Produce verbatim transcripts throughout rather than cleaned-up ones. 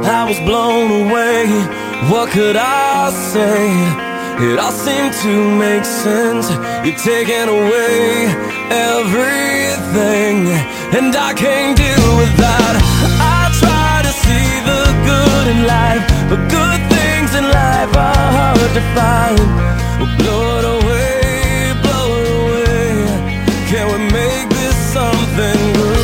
I was blown away. What could I say? It all seemed to make sense. You're taking away everything, and I can't deal with that. I try to see the good in life, but good things in life are hard to find. We'll blow it away, blow it away. Can we make this something good?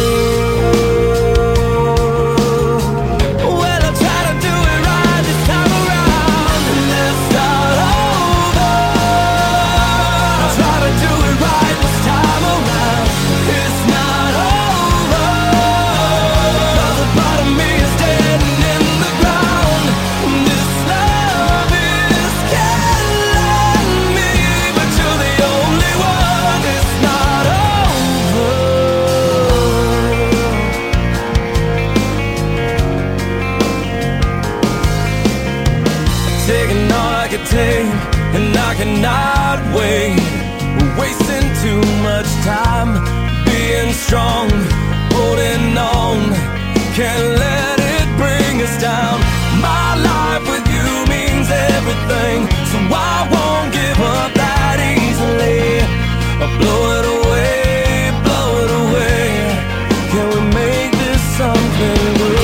Taking all I could take, and I cannot wait. We're wasting too much time being strong, holding on. Can't let it bring us down. My life with you means everything, so I won't give up that easily. I'll blow it away, blow it away. Can we make this something good?